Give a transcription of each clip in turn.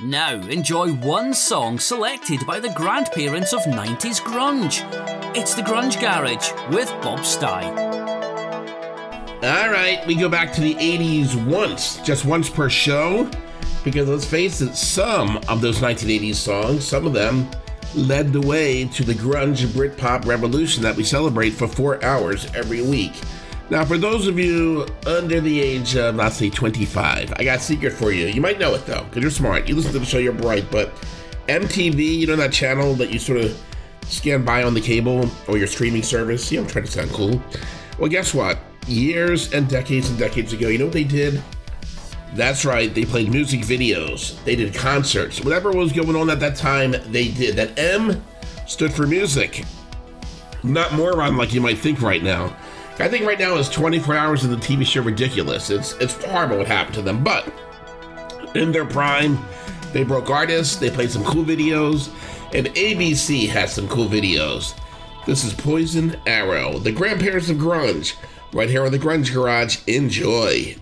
Now enjoy one song selected by the grandparents of 90s grunge. It's the Grunge Garage with Bob Stye. Alright, we go back to the 80s just once per show, because let's face it, some of those 1980s songs, some of them led the way to the grunge Britpop revolution that we celebrate for 4 hours every week. Now, for those of you under the age of, let's say, 25, I got a secret for you. You might know it, though, because you're smart. You listen to the show, you're bright, but MTV, you know that channel that you sort of scan by on the cable or your streaming service? Yeah, I'm trying to sound cool. Well, guess what? Years and decades ago, you know what they did? That's right, they played music videos. They did concerts. Whatever was going on at that time, they did. That M stood for music. Not moron like you might think right now. I think right now is 24 hours of the TV show ridiculous. It's horrible what happened to them, but in their prime, they broke artists, they played some cool videos, and ABC has some cool videos. This is Poison Arrow, the grandparents of grunge, right here on the Grunge Garage. Enjoy.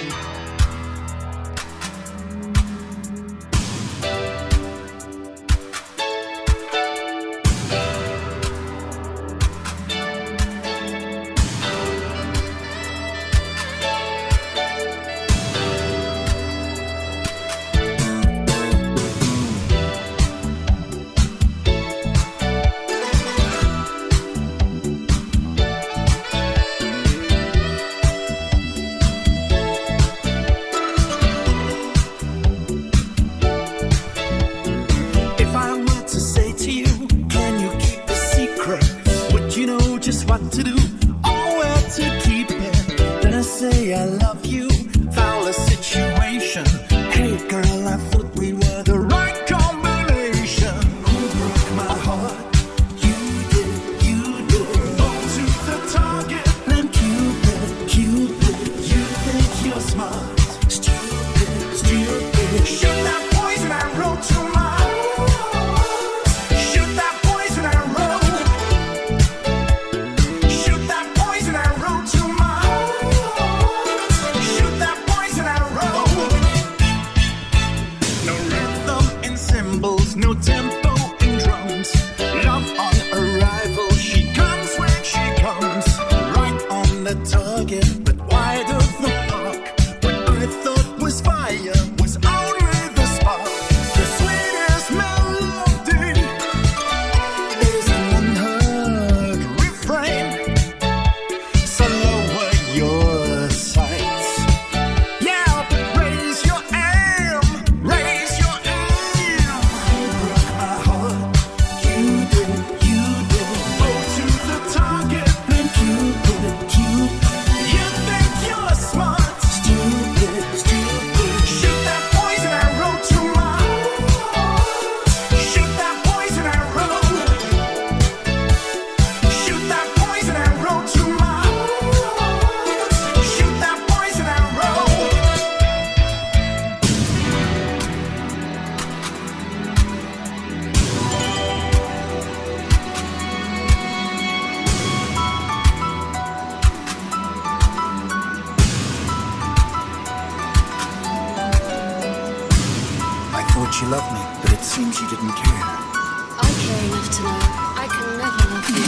She loved me, but it seems you didn't care. I care enough to know I can never love you.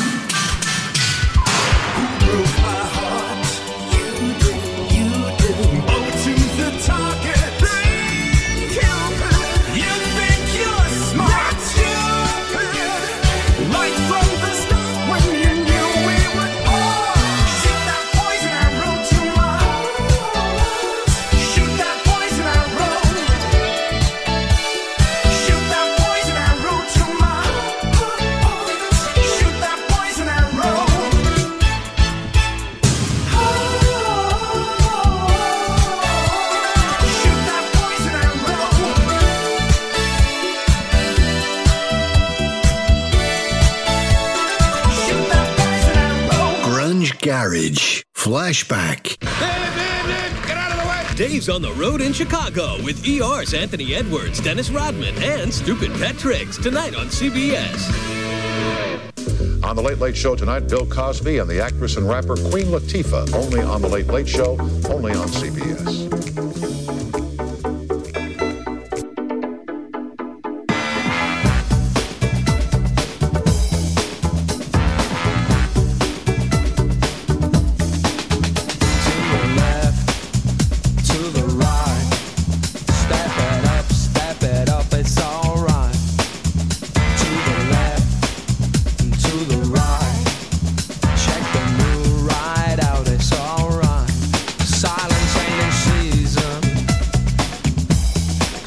Who broke my heart? You did. Oh, to the target. Blame Cupid. You think you're smart. Stupid. Right from the start when you knew we would part. Shoot that poison arrow to my heart. Shoot that poison arrow. Garage Flashback. Get out of the way! Dave's on the road in Chicago with ER's Anthony Edwards, Dennis Rodman, and Stupid Pet Tricks tonight on CBS. On The Late Late Show tonight, Bill Cosby and the actress and rapper Queen Latifah, only on The Late Late Show, only on CBS.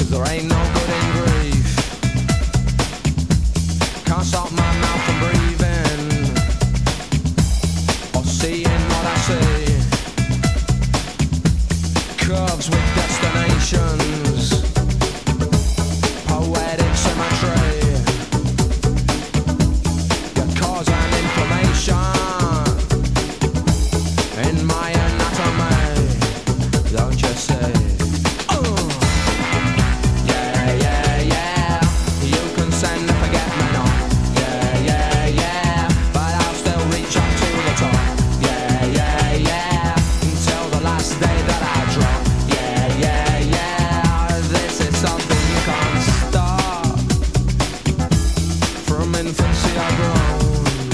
'cause there ain't no good in grief. Can't stop my mouth from breathing or seeing what I see. Curves with destinations, poetic symmetry. Your cause and inflammation in my anatomy, don't you see? Yeah, yeah, yeah. You can send a forget-me-not. Yeah, yeah, yeah. But I'll still reach up to the top. Yeah, yeah, yeah. Until the last day that I drop. Yeah, yeah, yeah. This is something you can't stop. From infancy I've grown.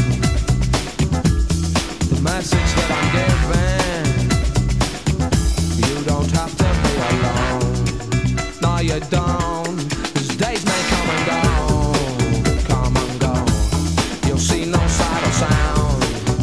The message that I'm giving, you don't have to be alone. No, you don't. 'Cause days may come and go. Come and go. You'll see no sight or sound.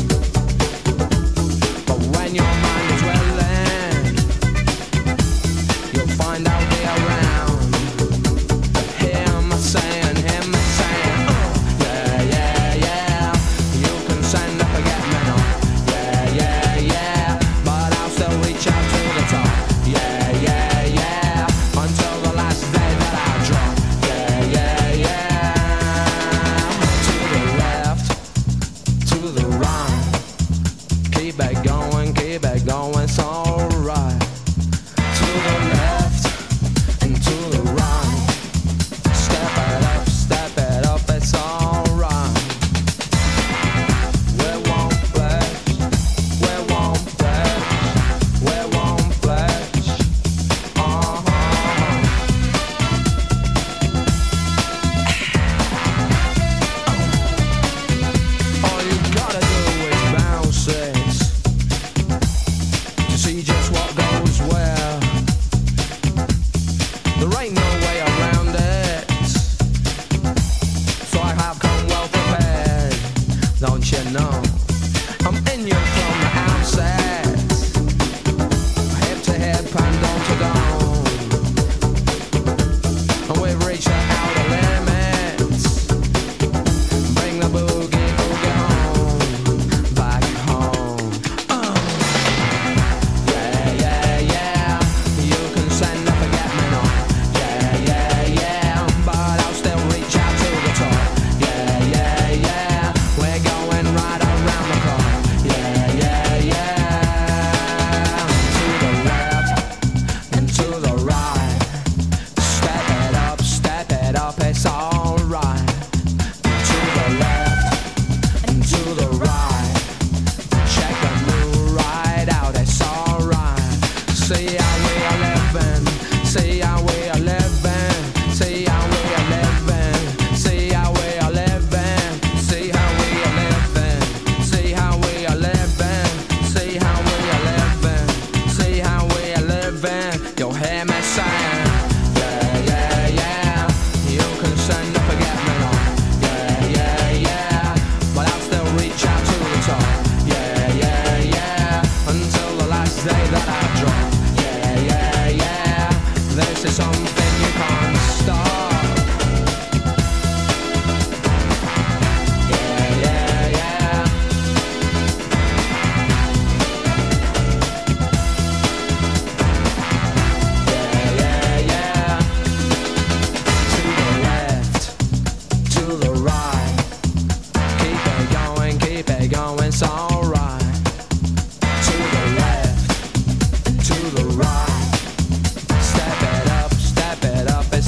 But when your mind is willing, you'll find out they're around. Hear me saying, yeah, yeah, yeah. You can send a forget-me-not. Yeah, yeah, yeah. But I'll still reach out to the top. Yeah, yeah, yeah. Until the last day that I drop. Yeah, yeah, yeah. To the left, to the right. Keep it going, it's alright. To the left and to the right. Step it up, it's alright. We won't flinch, we won't flinch, we won't flinch. All you gotta do is bounce it to see just what goes where. There ain't no way around it, so I have come well prepared. Don't you know? I'm in you from the outset, hip to hip and dome to dome. And we've reached the outer limits. Bring the boogie home, back home. Yeah, yeah, yeah. You can send a forget-me-not. Yeah, yeah, yeah. But I'll still reach out to the top. Yeah, yeah, yeah. We're going right around the clock. Yeah, yeah, yeah. To the left and to the right. Step it up, it's alright. To the left and to the right. Check the new ride out, it's alright. See how we are living, see how we are living, see how we are living, see how we are living, see how we are living, see how we are living, see how we are living, see how we are living. You'll hear me saying, yeah, yeah, yeah. You can send a forget-me-not. Yeah, yeah, yeah. But I'll still reach out to the top. Yeah, yeah, yeah. Until the last day that I drop. Yeah, yeah, yeah. This is something you can't stop. Yeah, yeah, yeah. Yeah, yeah, yeah. To the left, to the right. Keep it going, it's alright. To the left, to the right. Step it up,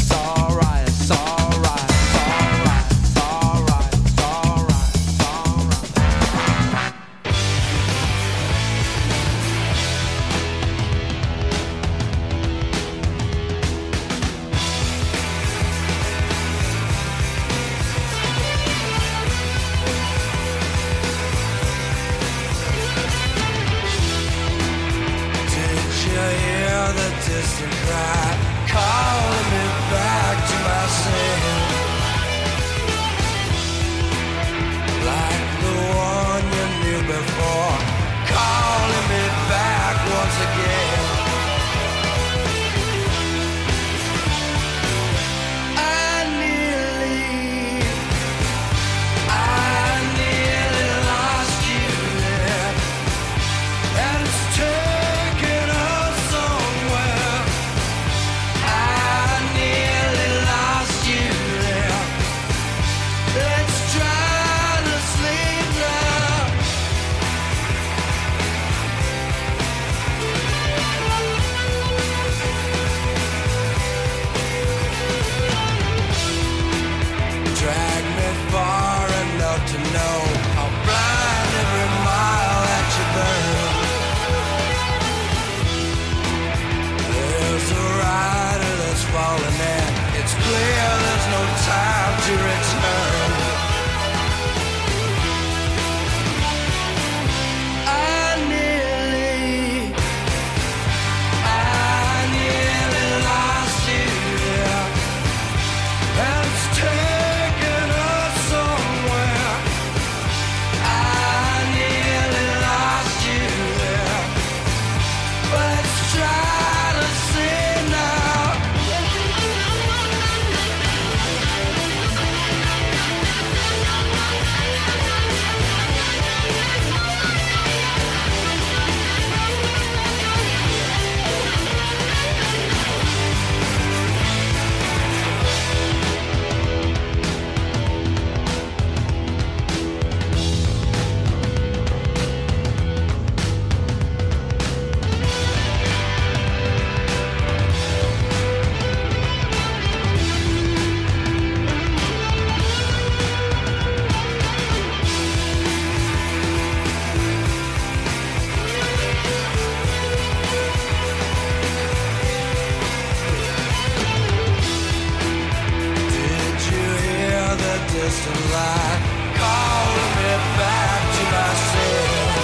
distant light, calling me back to myself.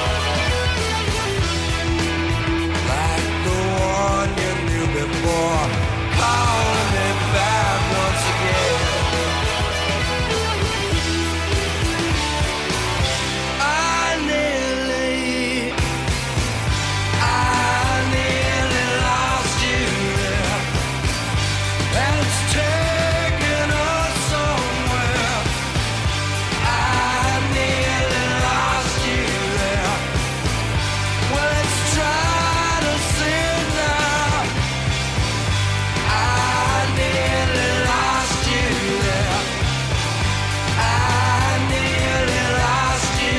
Like the one you knew before, calling me back once again. I nearly lost you there, and it's taken us somewhere. I nearly lost you there. Well, let's try to sing now. I nearly lost you there. I nearly lost you.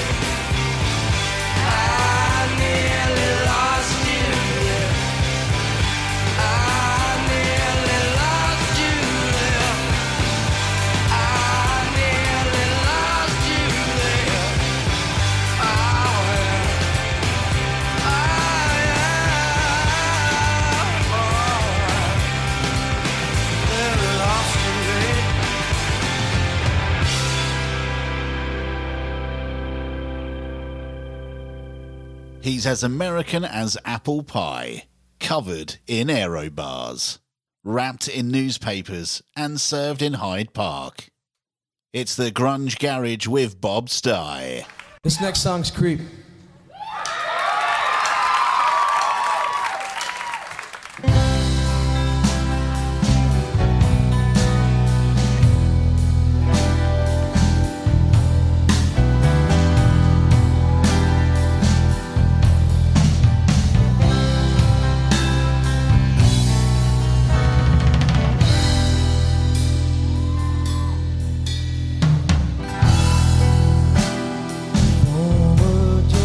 I nearly lost you there. I nearly lost you there. I nearly lost you there. Oh, nearly lost you there. He's as American as apple pie, covered in aero bars, wrapped in newspapers and served in Hyde Park. It's the Grunge Garage with Bob Stye. This next song's Creep. Forward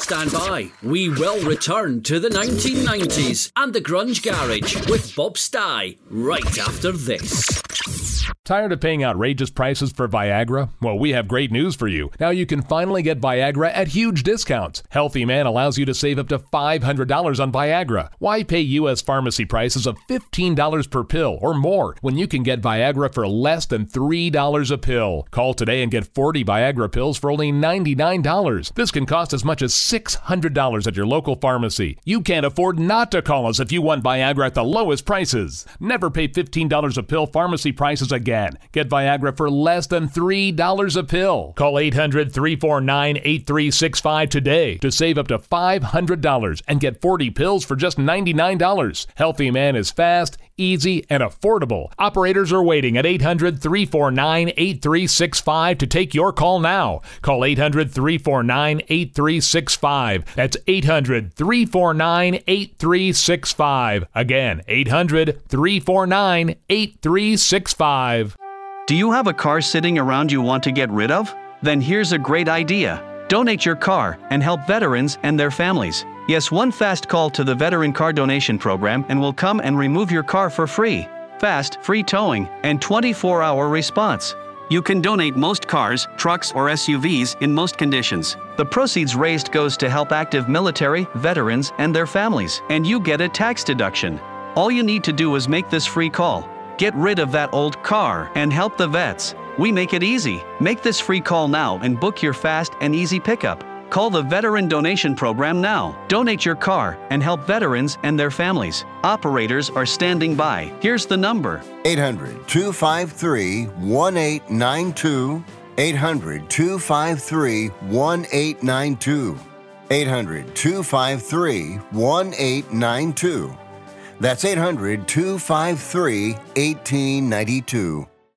stand by. We will return to the 1990s and the Grunge Garage with Bob Stye right after this. Tired of paying outrageous prices for Viagra? Well, we have great news for you. Now you can finally get Viagra at huge discounts. Healthy Man allows you to save up to $500 on Viagra. Why pay U.S. pharmacy prices of $15 per pill or more when you can get Viagra for less than $3 a pill? Call today and get 40 Viagra pills for only $99. This can cost as much as $600 at your local pharmacy. You can't afford not to call us if you want Viagra at the lowest prices. Never pay $15 a pill pharmacy prices again. Get Viagra for less than $3 a pill. Call 800-349-8365 today to save up to $500 and get 40 pills for just $99. Healthy Man is fast, easy, and affordable. Operators are waiting at 800-349-8365 to take your call now. Call 800-349-8365. That's 800-349-8365. Again, 800-349-8365. Do you have a car sitting around you want to get rid of? Then here's a great idea. Donate your car and help veterans and their families. Yes, one fast call to the Veteran Car Donation Program and we'll come and remove your car for free. Fast, free towing, and 24-hour response. You can donate most cars, trucks, or SUVs in most conditions. The proceeds raised goes to help active military, veterans, and their families, and you get a tax deduction. All you need to do is make this free call. Get rid of that old car and help the vets. We make it easy. Make this free call now and book your fast and easy pickup. Call the Veteran Donation Program now. Donate your car and help veterans and their families. Operators are standing by. Here's the number. 800-253-1892. 800-253-1892. 800-253-1892. That's 800-253-1892.